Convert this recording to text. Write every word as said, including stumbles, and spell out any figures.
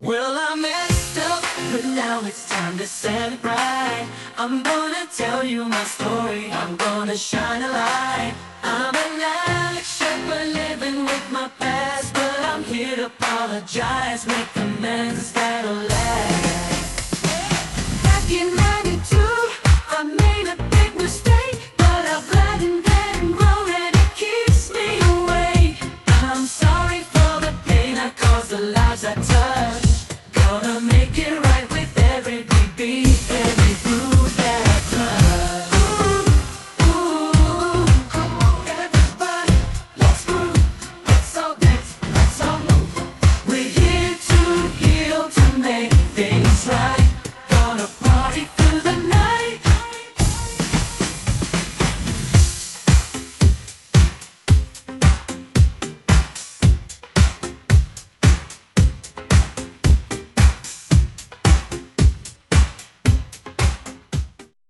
Well, I messed up, but now it's time to set it right. I'm gonna tell you my story, I'm gonna shine a light. I'm an Alex Shepard living with my past, but I'm here to apologize, make amends that'll last. Back in ninety-two, I made a big mistake, but I've gladdened and grown and it keeps me awake. I'm sorry for the pain I caused, the lives I touched. Gonna make it right.